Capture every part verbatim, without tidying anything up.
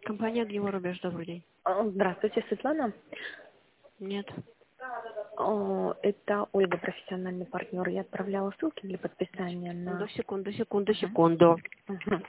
Компания «Огневой рубеж», добрый день. А, Здравствуйте, Светлана. Нет. О, Это Ольга, профессиональный партнер. Я отправляла ссылки для подписания Секунду, на... секунду, секунду, Ага. секунду. Мгм.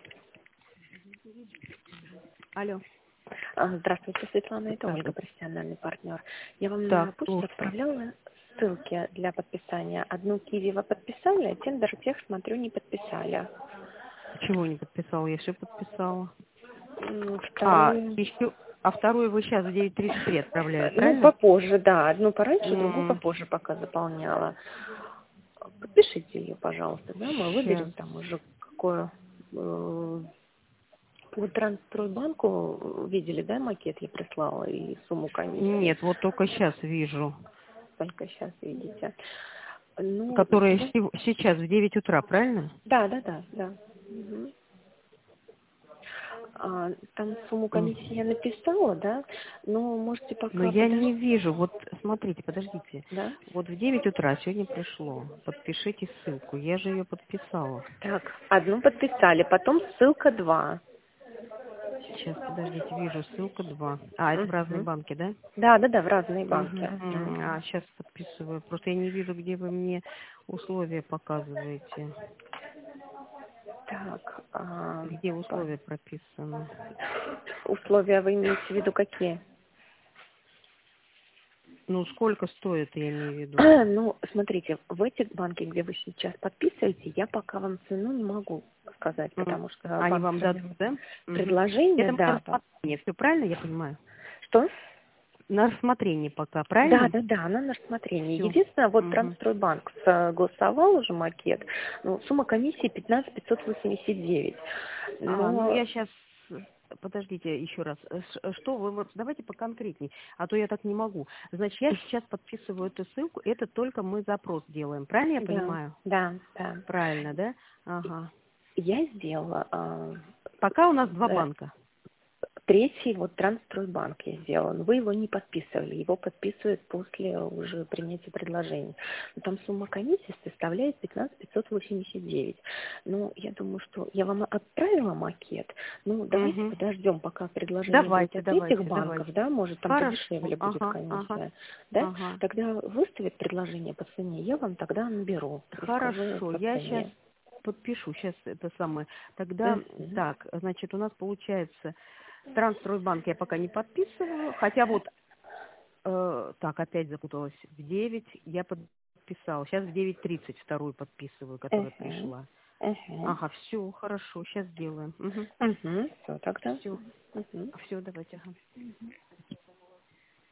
Алло. А, Здравствуйте, Светлана. Это Ольга, Здравствуйте. профессиональный партнер. Я вам на Так, почту слушаю. отправляла ссылки для подписания. Одну Киви вы подписали, а тендер тех, смотрю, не подписали. Чего не подписала? Я все подписала. М, А, Вторую... еще... А вторую вы сейчас в девять тридцать три отправляли, э, Ну, правильно? попозже, да. Одну пораньше, другую М, попозже пока заполняла. Подпишите ее, пожалуйста, да, мы Сейчас. выберем там уже какое... э, По Трансстройбанку видели, да, макет я прислала и сумму комиссии, Нет, вот только сейчас вижу. только сейчас видите. Ну, Которая да, сев- сейчас в девять утра, правильно? да, да, да. да. Мгм. А, там сумму комиссии я написала, да, но можете Но пока я не подождать, вижу. Вот смотрите, подождите. да? Вот в девять утра сегодня пришло. Подпишите ссылку. Я же ее подписала. Так, одну подписали, потом ссылка два. Сейчас, подождите, вижу, ссылка два. А, это в разные Мгм. банки, да? Да, да, да, в разные банки. Угу. Мгм. А, сейчас подписываю. Просто я не вижу, где вы мне условия показываете. Так, а, Где по- условия прописаны? условия вы имеете в виду какие? Ну, сколько стоит, я имею в виду? Ну, смотрите, в этих банке, где вы сейчас подписываете, я пока вам цену не могу сказать, М. потому что Они банк вам дадут, провел да? Угу. предложение, Это на да. по- рассмотрение, все правильно я понимаю? Что? На рассмотрение пока, Да, правильно? да, да, она на рассмотрение. Все. Единственное, вот Угу. Трансстройбанк согласовал уже макет, ну, сумма комиссии пятнадцать пятьсот восемьдесят девять. А, ну Но я сейчас, подождите еще раз, Э, ш- что вы, вот давайте поконкретней, а то я так не могу. Значит, я сейчас подписываю эту ссылку, это только мы запрос делаем, правильно я да, понимаю? да, да. Правильно, да? Ага. Я сделала а, Пока у нас два э, банка. Третий, вот Трансстройбанк я сделала. Но вы его не подписывали. Его подписывают после уже принятия предложений. Но там сумма комиссии составляет пятнадцать пятьсот восемьдесят девять. Ну, я думаю, что я вам отправила макет. Ну, давайте Угу. подождем, пока предложение будет Давайте, от этих давайте, банков, давайте. да, может, там Хорошо. подешевле будет Ага, ага, комиссия, да. ага. Тогда выставят предложение по цене, я вам тогда наберу и скажу Хорошо, по я сейчас цене. подпишу, сейчас это самое. Тогда, Мгм. так, значит, у нас получается, Трансстройбанк я пока не подписываю, хотя вот Э, так, опять запуталась. В девять я подписала. Сейчас в девять тридцать вторую подписываю, которая Мгм. пришла. Мгм. Ага, все, хорошо, сейчас сделаем. Угу. Мгм. Все тогда. Все, Мгм. все, давайте. Ага.